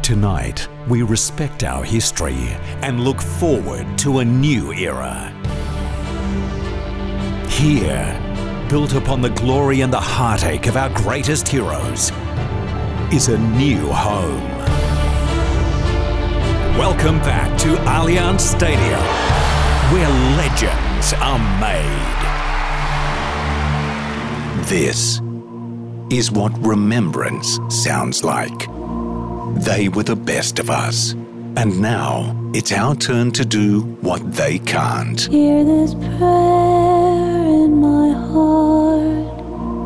Tonight, we respect our history and look forward to a new era. Here, built upon the glory and the heartache of our greatest heroes, is a new home. Welcome back to Allianz Stadium, where legends are made. This is what remembrance sounds like. They were the best of us, and now it's our turn to do what they can't. Hear this prayer in my heart.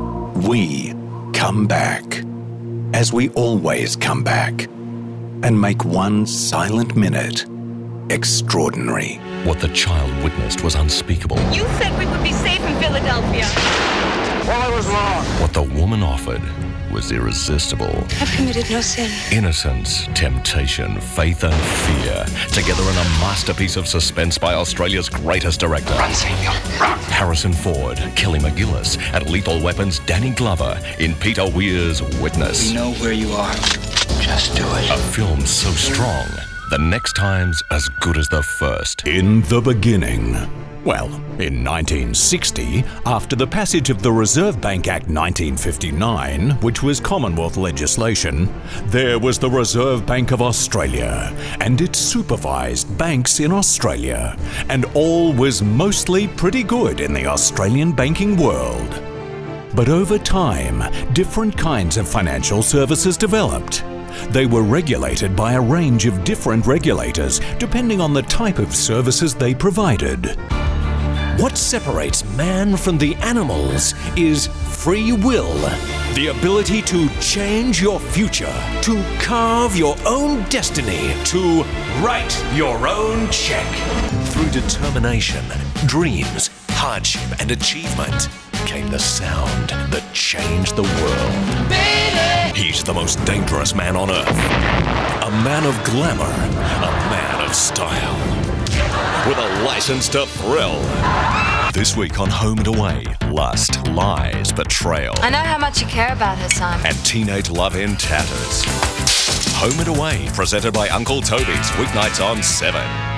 We come back, as we always come back, and make one silent minute extraordinary. What the child witnessed was unspeakable. You said we would be safe in Philadelphia. Well, I was wrong. What the woman offered was irresistible. I've committed no sin. Innocence, temptation, faith and fear, together in a masterpiece of suspense by Australia's greatest director. Run, Samuel, run. Harrison Ford, Kelly McGillis, and Lethal Weapon's Danny Glover in Peter Weir's Witness. We know where you are. Just do it. A film so strong, the next time's as good as the first. In the beginning, well, in 1960, after the passage of the Reserve Bank Act 1959, which was Commonwealth legislation, there was the Reserve Bank of Australia, and it supervised banks in Australia, and all was mostly pretty good in the Australian banking world. But over time, different kinds of financial services developed. They were regulated by a range of different regulators, depending on the type of services they provided. What separates man from the animals is free will, the ability to change your future, to carve your own destiny, to write your own check. Through determination, dreams, hardship and achievement came the sound that changed the world. He's the most dangerous man on earth. A man of glamour, a man of style, with a license to thrill. This week on Home and Away, lust, lies, betrayal, I know how much you care about her, son. and teenage love in tatters. Home and Away, presented by Uncle Toby's, weeknights on 7.